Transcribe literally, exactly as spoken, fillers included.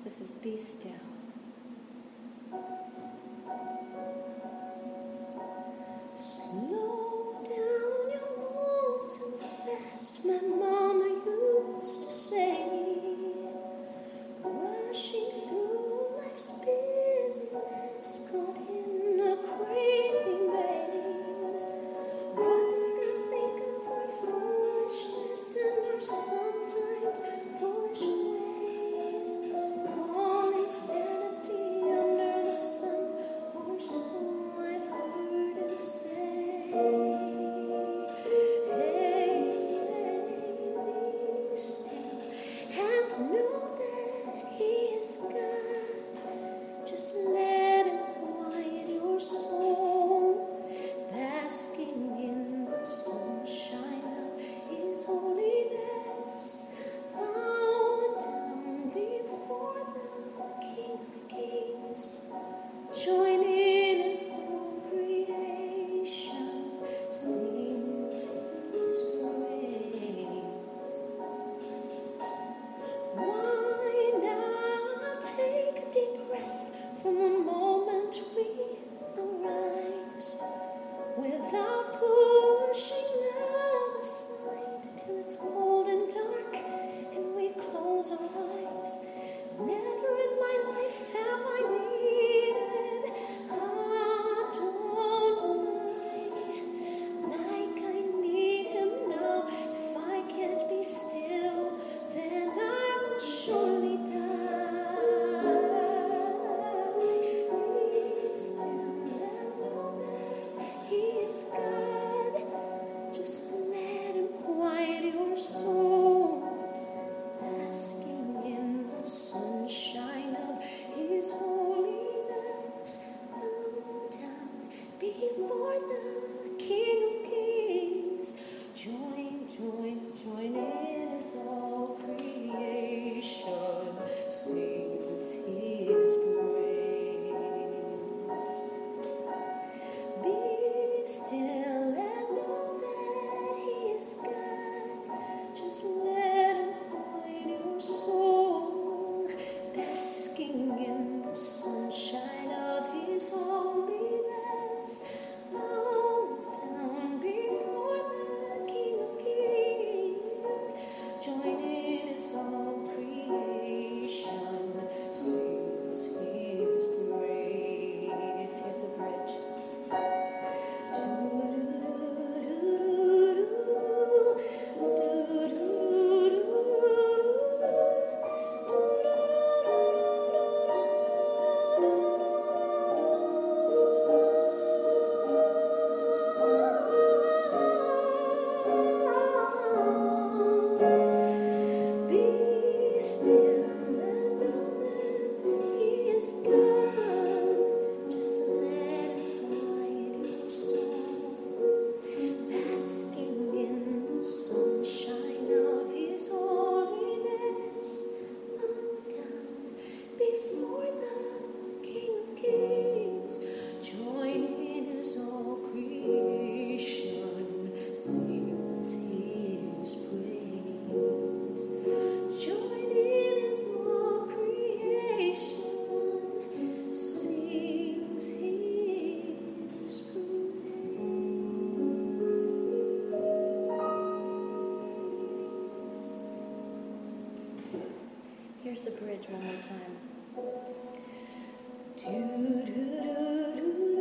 This is Be Still. Slow down, you move too fast, my mama used to say. Rushing through life's busyness, caught in a crazy maze. What does God think of our foolishness and our sometimes foolish ways? All is vanity under the sun, or so I've heard him say. Hey, be still and know that He is God. Just let Him quiet your soul, basking in the sunshine of His holiness. Bow down before the King of Kings. Join in His whole creation, sings His praise. Why not take a deep breath from the moment we arise, without pushing love aside till it's cold and dark and we close our eyes. Never in my life have I needed Adonai like I need Him now. If I can't be still, then I will surely die. Be still and know that He is God. Just let Him quiet your soul, basking in the sunshine of His holiness. Bow down before the King of Kings. Join, join, join in as all creation sings His praise. Be still and know that He is God. Just let Him quiet your soul, basking in the sunshine of His holiness. Bow down before the King of Kings. Join in as all creation sings His praise. Here's the bridge. Be still and know that He is God. Just let Him quiet your soul, basking in the sunshine of His holiness. Bow down before the King of Kings. Join in as all creation sings His praise. Join in as all creation sings His praise. Here's the bridge one more time. Do, do, do, do.